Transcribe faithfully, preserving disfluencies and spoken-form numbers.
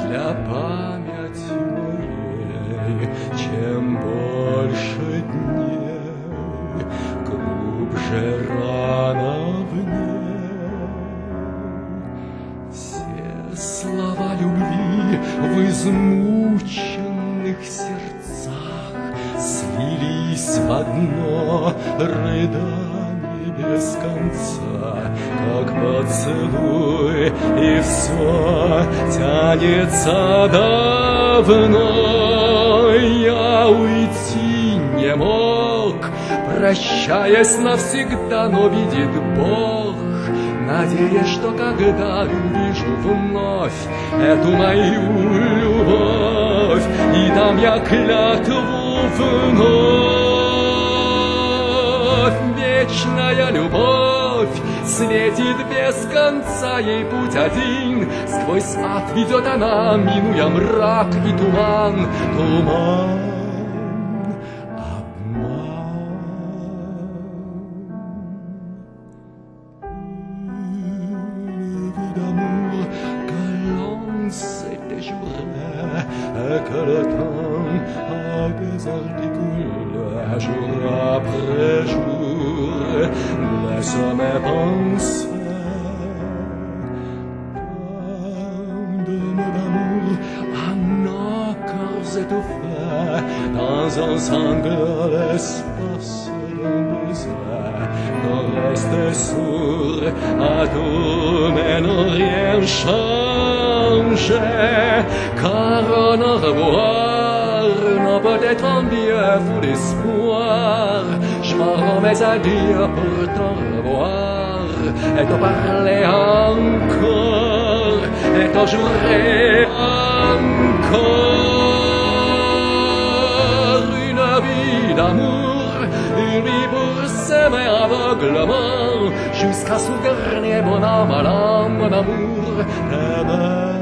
для памяти моей. Чем больше дней, глубже рана в ней. Все слова любви в измученных сердцах слились в одно рыдание без конца, как поцелуй, и все тянется давно. Я уйти не мог, прощаясь навсегда, но видит Бог, надеясь, что когда увижу вновь эту мою любовь, и дам я клятву вновь. Вечная любовь светит без конца, ей путь один. Сквозь ад ведет она, минуя мрак и туман. Туман, обман. D'amour que l'on s'est déjuré, et que le temps a désarticulé jour après jour, laisse mes pensées. Tant de mots d'amour à nos corps étouffés, dans un sanglant l'espace d'un désert, de rester sourd à tout, mais ne rien changer, car un au revoir n'a peut-être un bien fou d'espoir. Je m'en remets à dire pour t'en revoir, et te parler encore, et te jurer encore une vie d'amour, une vie pour s'aimer aveuglement, jusqu'à sougarner mon âme à l'âme d'amour.